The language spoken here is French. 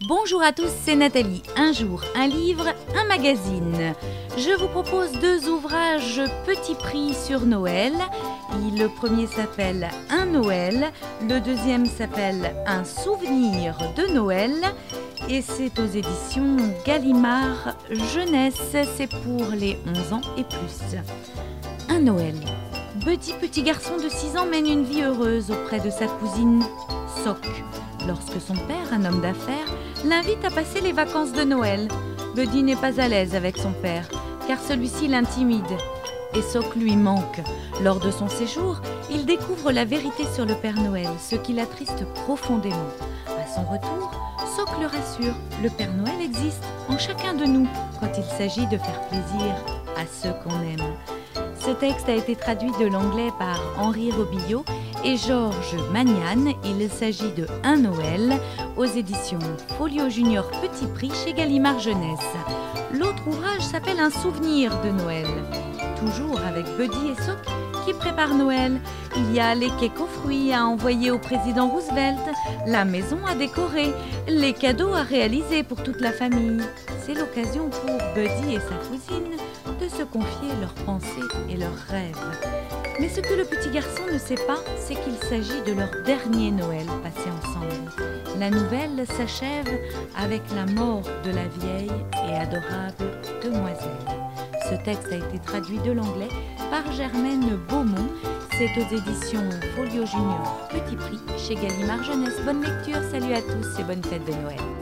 Bonjour à tous, c'est Nathalie. Un jour, un livre, un magazine. Je vous propose deux ouvrages petit prix sur Noël. Le premier s'appelle Un Noël, le deuxième s'appelle Un souvenir de Noël. Et c'est aux éditions Gallimard Jeunesse, c'est pour les 11 ans et plus. Un Noël. Buddy, petit garçon de 6 ans, mène une vie heureuse auprès de sa cousine Sock. Lorsque son père, un homme d'affaires, l'invite à passer les vacances de Noël. Buddy n'est pas à l'aise avec son père, car celui-ci l'intimide. Et Sock lui manque. Lors de son séjour, il découvre la vérité sur le Père Noël, ce qui l'attriste profondément. À son retour, Sock le rassure, le Père Noël existe en chacun de nous quand il s'agit de faire plaisir à ceux qu'on aime. Ce texte a été traduit de l'anglais par Henri Robillot et Georges Magnan. Il s'agit de Un Noël aux éditions Folio Junior Petit Prix chez Gallimard Jeunesse. L'autre ouvrage s'appelle Un souvenir de Noël. Toujours avec Buddy et Sock qui préparent Noël. Il y a les cakes aux fruits à envoyer au président Roosevelt, la maison à décorer, les cadeaux à réaliser pour toute la famille. C'est l'occasion pour Buddy et sa cousine de se confier leurs pensées et leurs rêves. Mais ce que le petit garçon ne sait pas, c'est qu'il s'agit de leur dernier Noël passé ensemble. La nouvelle s'achève avec la mort de la vieille et adorable demoiselle. Ce texte a été traduit de l'anglais par Germaine Beaumont. C'est aux éditions Folio Junior Petit Prix chez Gallimard Jeunesse. Bonne lecture, salut à tous et bonne fête de Noël.